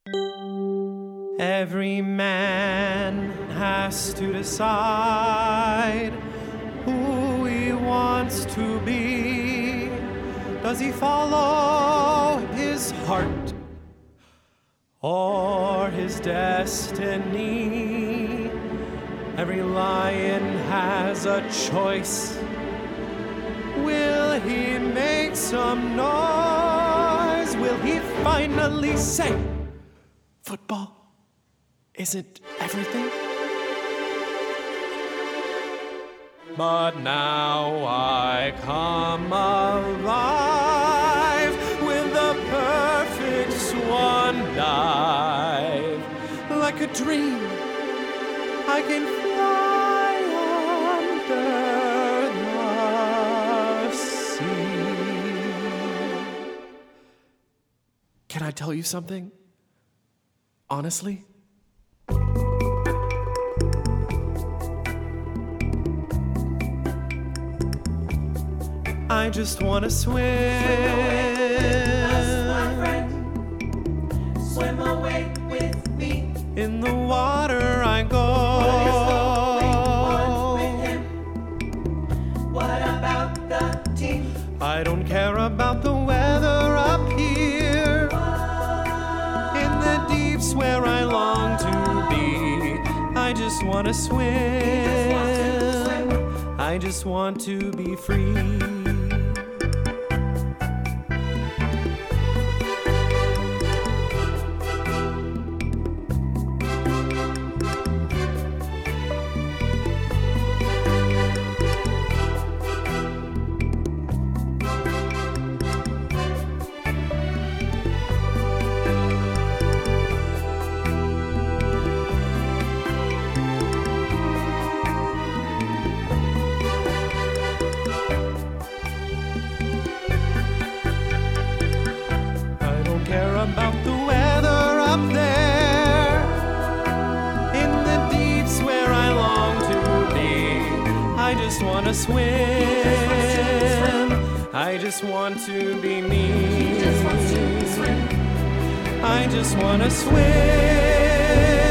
Every man has to decide who he wants to be. Does he follow his heart or his destiny? Every lion has a choice. Will he make some noise? Will he finally say, football isn't everything? But now I come alive with the perfect swan dive. Like a dream, I can fly under the sea. Can I tell you something? Honestly? I just wanna swim. Swim away with me. In the water I go. What with him? What about the team? I don't care about the weather up here. In the deeps where I long to be. I just wanna swim. I just want to be free. About the weather up there, in the deeps where I long to be. I just want to swim. I just want to be me. I just want to swim.